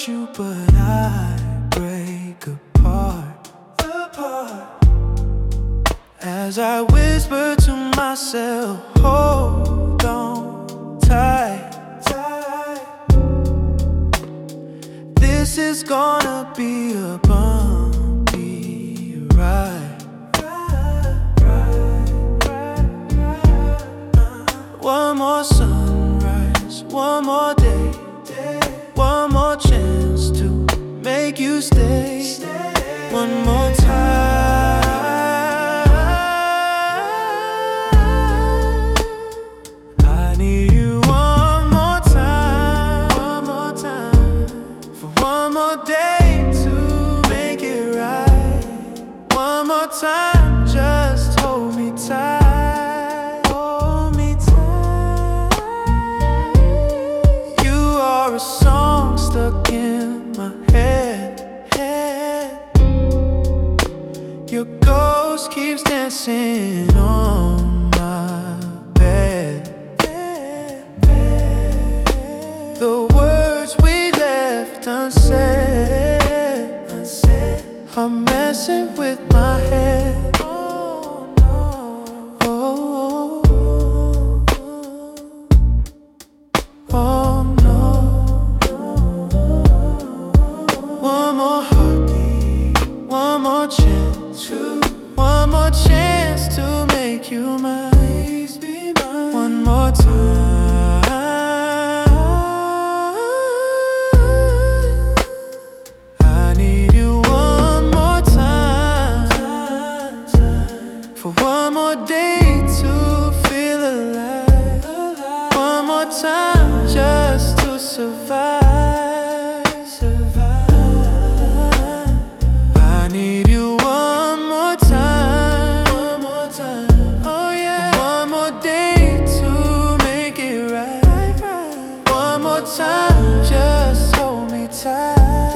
want you, but I break apart. As I whisper to myself, hold on tight. This is gonna be a bumpy ride. One more sunrise, one more day, one more chance to make you stay. One more time. I need you one more time, for one more day to make it right. One more time, just hold me tight. A song stuck in my head. Your ghost keeps dancing on my bed. The words we left unsaid are messing with my head. Oh no. One more heartbeat, one more chance, one more chance to make you mine. Please be mine. One more time. I need you one more time, for one more day to feel alive. One more time just to survive. I need you one more time, oh yeah. One more day to make it right. One more time, just hold me tight.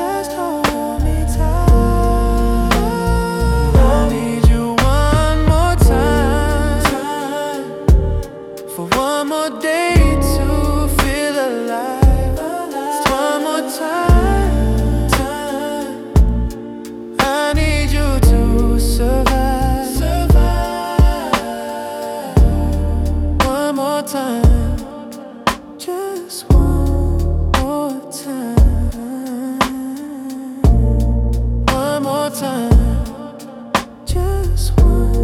I need you one more time, for one more day to feel alive. One more time. I need you to survive. One more time, just one more time. One more time, just one.